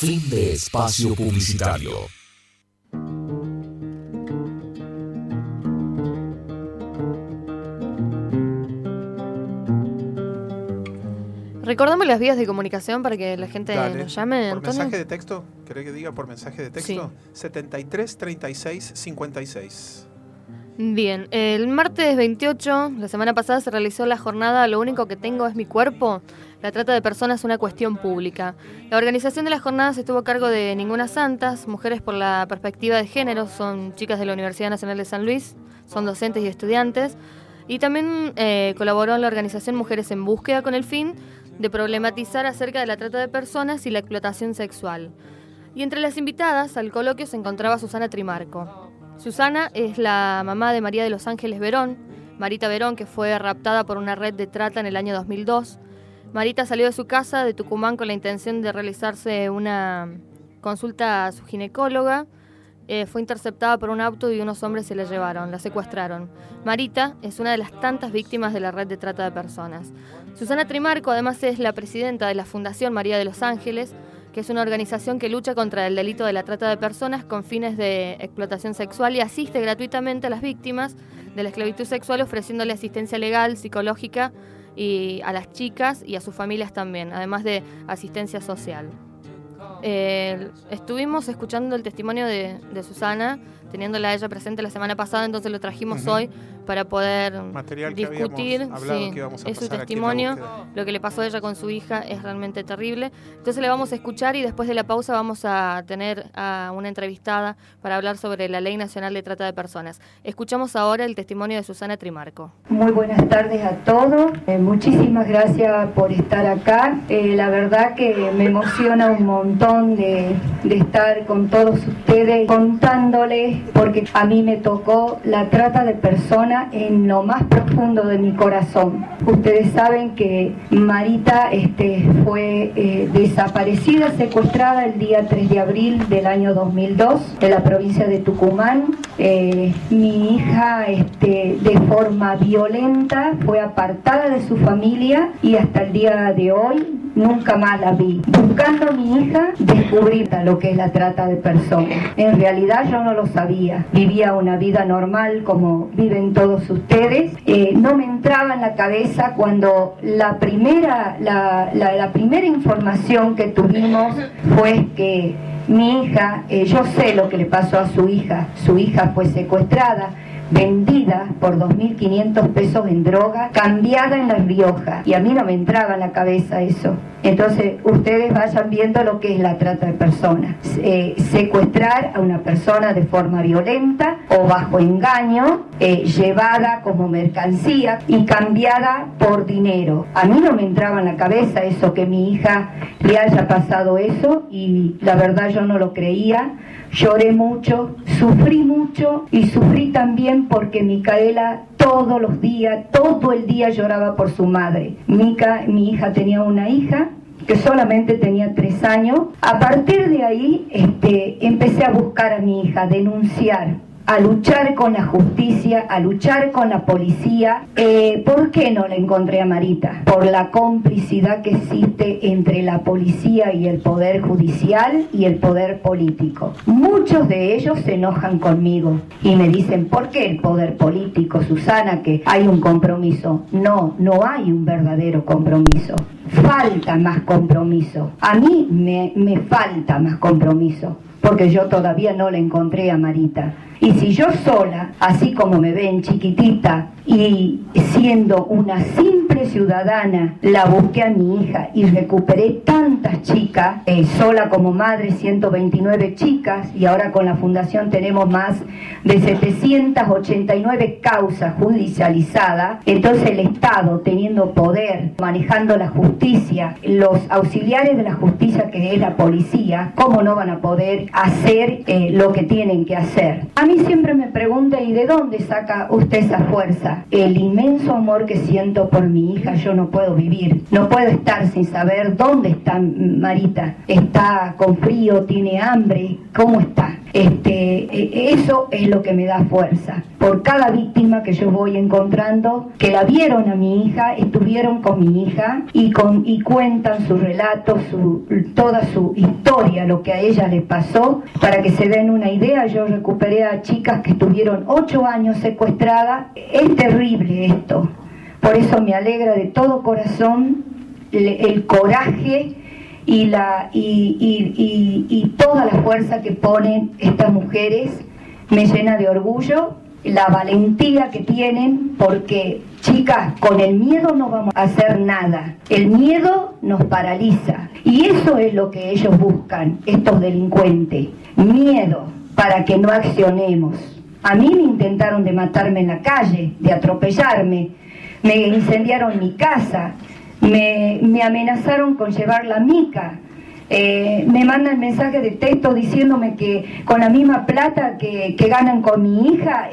Fin de espacio publicitario. Recordame las vías de comunicación para que la gente nos llame, ¿Por Antonio? mensaje de texto? ¿Querés que diga por mensaje de texto? Sí. 73 36 56. Bien, el martes 28, la semana pasada, se realizó la jornada Lo único que tengo es mi cuerpo. La trata de personas es una cuestión pública. La organización de las jornadas estuvo a cargo de Ninguna Santas, Mujeres por la Perspectiva de Género, son chicas de la Universidad Nacional de San Luis, son docentes y estudiantes. Y también colaboró en la organización Mujeres en Búsqueda con el fin de problematizar acerca de la trata de personas y la explotación sexual. Y entre las invitadas al coloquio se encontraba Susana Trimarco. Susana es la mamá de María de los Ángeles Verón, Marita Verón, que fue raptada por una red de trata en el año 2002. Marita salió de su casa de Tucumán con la intención de realizarse una consulta a su ginecóloga. Fue interceptada por un auto y unos hombres se la llevaron, la secuestraron. Marita es una de las tantas víctimas de la red de trata de personas. Susana Trimarco además es la presidenta de la Fundación María de los Ángeles, que es una organización que lucha contra el delito de la trata de personas con fines de explotación sexual y asiste gratuitamente a las víctimas de la esclavitud sexual, ofreciéndole asistencia legal, psicológica y a las chicas y a sus familias también, además de asistencia social. Estuvimos escuchando el testimonio de Susana, teniéndola a ella presente la semana pasada, entonces lo trajimos hoy para poder discutir. Es su testimonio, lo que le pasó a ella con su hija es realmente terrible. Entonces le vamos a escuchar y después de la pausa vamos a tener a una entrevistada para hablar sobre la Ley Nacional de Trata de Personas. Escuchamos ahora el testimonio de Susana Trimarco. Muy buenas tardes a todos, muchísimas gracias por estar acá. La verdad que me emociona un montón de estar con todos ustedes contándoles, porque a mí me tocó la trata de personas en lo más profundo de mi corazón. Ustedes saben que Marita fue desaparecida, secuestrada el día 3 de abril del año 2002 de la provincia de Tucumán. Mi hija de forma violenta fue apartada de su familia y hasta el día de hoy nunca más la vi. Buscando a mi hija descubrí lo que es la trata de personas. En realidad yo no lo sabía. Vivía una vida normal como viven todos ustedes. No me entraba en la cabeza cuando la primera información que tuvimos fue que mi hija, yo sé lo que le pasó a su hija fue secuestrada, vendida por 2.500 pesos en droga, cambiada en La Rioja, y a mí no me entraba en la cabeza eso. Entonces ustedes vayan viendo lo que es la trata de personas. Secuestrar a una persona de forma violenta o bajo engaño, llevada como mercancía y cambiada por dinero. A mí no me entraba en la cabeza eso, que mi hija le haya pasado eso, y la verdad yo no lo creía. Lloré mucho, sufrí mucho y sufrí también porque Micaela todos los días, todo el día lloraba por su madre. Mi hija tenía una hija que solamente tenía 3 años. A partir de ahí empecé a buscar a mi hija, a denunciar, a luchar con la justicia, a luchar con la policía. ¿Por qué no la encontré a Marita? Por la complicidad que existe entre la policía y el poder judicial y el poder político. Muchos de ellos se enojan conmigo y me dicen, ¿por qué el poder político, Susana, que hay un compromiso? No hay un verdadero compromiso. Falta más compromiso. A mí me falta más compromiso, porque yo todavía no la encontré a Marita. Y si yo sola, así como me ven, chiquitita, y siendo una simple ciudadana, la busqué a mi hija y recuperé tantas chicas, sola como madre 129 chicas, y ahora con la fundación tenemos más de 789 causas judicializadas. Entonces el Estado, teniendo poder, manejando la justicia, los auxiliares de la justicia, que es la policía, ¿cómo no van a poder hacer lo que tienen que hacer? A mí siempre me preguntan, ¿y de dónde saca usted esa fuerza? Marita, el inmenso amor que siento por mi hija, yo no puedo vivir, no puedo estar sin saber dónde está Marita. Está con frío, tiene hambre, ¿cómo está? Eso es lo que me da fuerza. Por cada víctima que yo voy encontrando, que la vieron a mi hija, estuvieron con mi hija y cuentan su relato, toda su historia, lo que a ella le pasó. Para que se den una idea, yo recuperé a chicas que estuvieron 8 años secuestradas. Es terrible esto. Por eso me alegra de todo corazón el coraje y toda la fuerza que ponen estas mujeres. Me llena de orgullo la valentía que tienen, porque chicas, con el miedo no vamos a hacer nada. El miedo nos paraliza y eso es lo que ellos buscan, estos delincuentes, miedo para que no accionemos. A mí me intentaron de matarme en la calle, de atropellarme, me incendiaron mi casa, me amenazaron con llevar la mica. Me mandan mensajes de texto diciéndome que con la misma plata que ganan con mi hija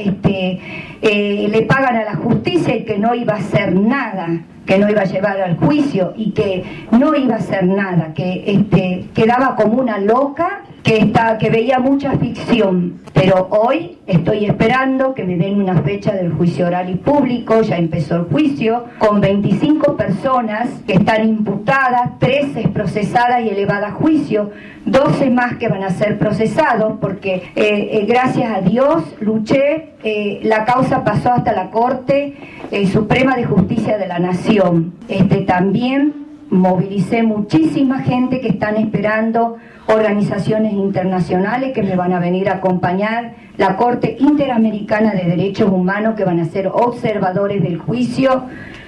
le pagan a la justicia y que no iba a hacer nada, que no iba a llevar al juicio y que no iba a hacer nada, que quedaba como una loca, que veía mucha ficción. Pero hoy estoy esperando que me den una fecha del juicio oral y público. Ya empezó el juicio con 25 personas que están imputadas, 13 procesadas y elevadas a juicio, 12 más que van a ser procesados porque gracias a Dios luché, la causa pasó hasta la Corte Suprema de Justicia de la Nación. También movilicé muchísima gente que están esperando, organizaciones internacionales que me van a venir a acompañar, la Corte Interamericana de Derechos Humanos que van a ser observadores del juicio,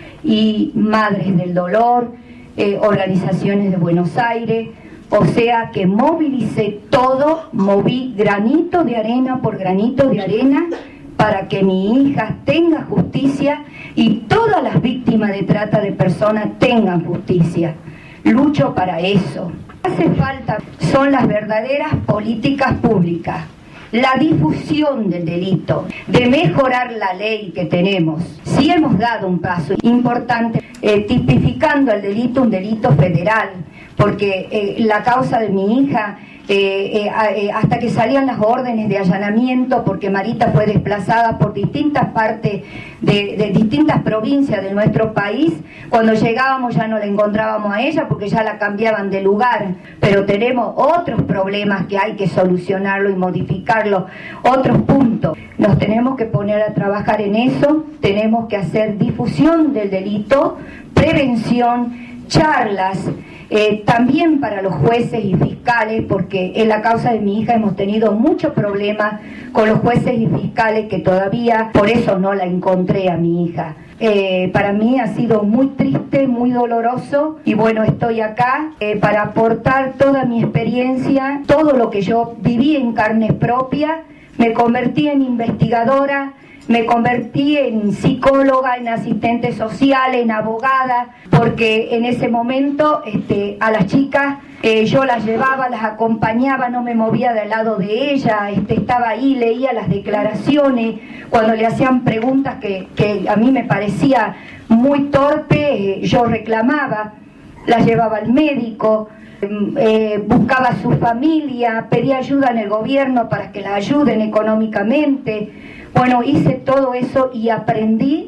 y Madres del Dolor, organizaciones de Buenos Aires. O sea que movilicé todo, moví granito de arena por granito de arena para que mi hija tenga justicia y todas las víctimas de trata de personas tengan justicia. Lucho para eso. Hace falta son las verdaderas políticas públicas, la difusión del delito, de mejorar la ley que tenemos. Sí hemos dado un paso importante tipificando el delito un delito federal, porque la causa de mi hija, hasta que salían las órdenes de allanamiento, porque Marita fue desplazada por distintas partes de distintas provincias de nuestro país, cuando llegábamos ya no la encontrábamos a ella porque ya la cambiaban de lugar. Pero tenemos otros problemas que hay que solucionarlo y modificarlo, otros puntos. Nos tenemos que poner a trabajar en eso, tenemos que hacer difusión del delito, prevención, charlas, también para los jueces y fiscales, porque en la causa de mi hija hemos tenido muchos problemas con los jueces y fiscales, que todavía por eso no la encontré a mi hija. Para mí ha sido muy triste, muy doloroso, y bueno, estoy acá para aportar toda mi experiencia, todo lo que yo viví en carne propia. Me convertí en investigadora, me convertí en psicóloga, en asistente social, en abogada, porque en ese momento a las chicas yo las llevaba, las acompañaba, no me movía del lado de ella, estaba ahí, leía las declaraciones, cuando le hacían preguntas que a mí me parecía muy torpe, yo reclamaba, las llevaba al médico, buscaba a su familia, pedía ayuda en el gobierno para que la ayuden económicamente. Bueno, hice todo eso y aprendí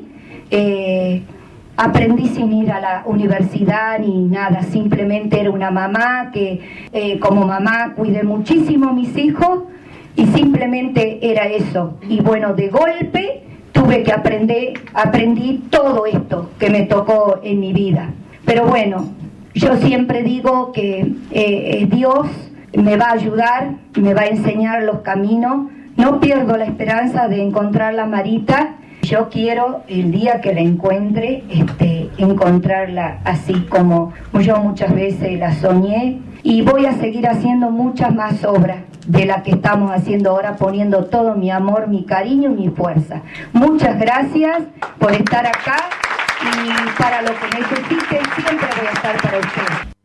sin ir a la universidad ni nada, simplemente era una mamá que como mamá cuidé muchísimo a mis hijos y simplemente era eso. Y bueno, de golpe tuve que aprendí todo esto que me tocó en mi vida. Pero bueno, yo siempre digo que Dios me va a ayudar, me va a enseñar los caminos. No pierdo la esperanza de encontrar a Marita. Yo quiero, el día que la encuentre, encontrarla así como yo muchas veces la soñé. Y voy a seguir haciendo muchas más obras de las que estamos haciendo ahora, poniendo todo mi amor, mi cariño y mi fuerza. Muchas gracias por estar acá y para lo que necesiten siempre voy a estar para ustedes.